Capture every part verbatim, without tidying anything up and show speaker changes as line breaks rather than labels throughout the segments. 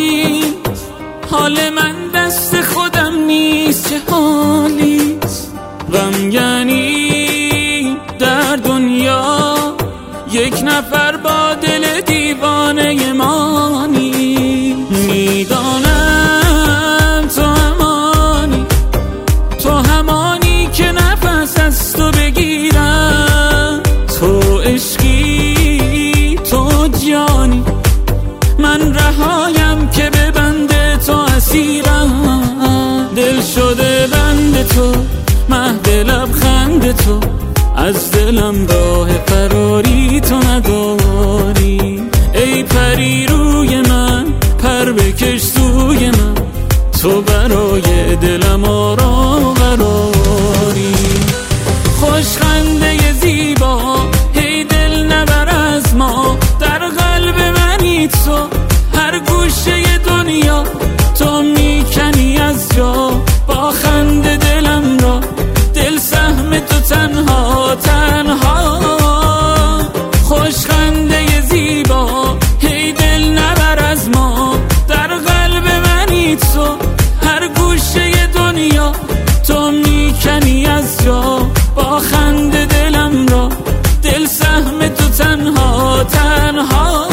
نیست، حال من دست خودم نیست، چه حالیست. غم یعنی در دنیا یک نفر با دل دیوانه مانی. میدانم تو همانی، تو همانی که نفس از تو بگیرم، تو عشقی، تو جانی، من رهایم که به بند تو اسیرم. دل شده بند تو، مهد لبخند تو، از دلم راه فراری تو نداری. ای پری روی من، پر بکش سوی من، تو برای دلم آرام و قراری. خوشخنده زیبا، هی دل نبر از ما، در قلب منی تو، هر گوشه دنیا تو میکنی از جا. با خنده دلم را، دل سهم تو تنها تنها. خوشخنده زیبا، هی دل نبر از ما، در قلب منی تو، هر گوشه دنیا تو میکنی از جا. با خنده دلم را، دل سهم تو تنها تنها.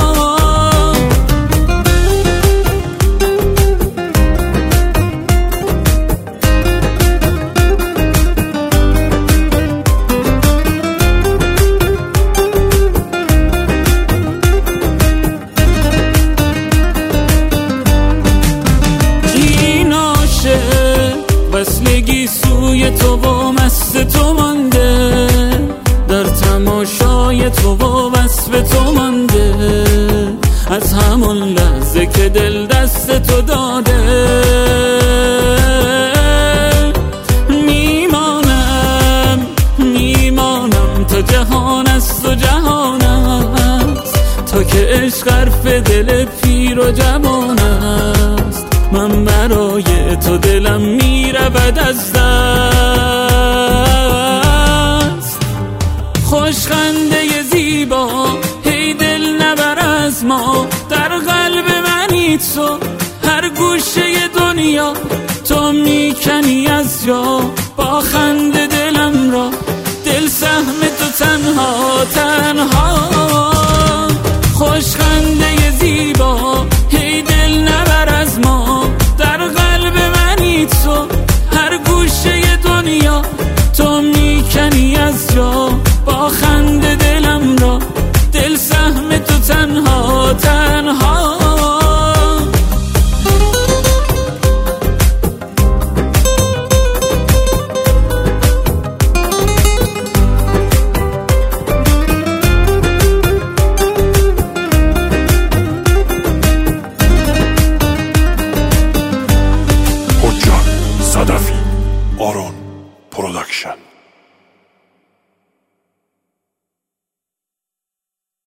وصلگی سوی تو و مست تو مانده، در تماشای تو و وصف تو مانده. از همون لحظه که دل دست تو داده، میمانم میمانم تا جهان است و جهان است، تا که عشق حرف دل پیر و جوان است. من برای تو دلم میرود از دست. خوشخنده زیبا، هی دل نبر از ما، در قلب منی تو، هر گوشه دنیا تو میکنی از جا. با خنده دلم را، دل سهم تو تنها تنها.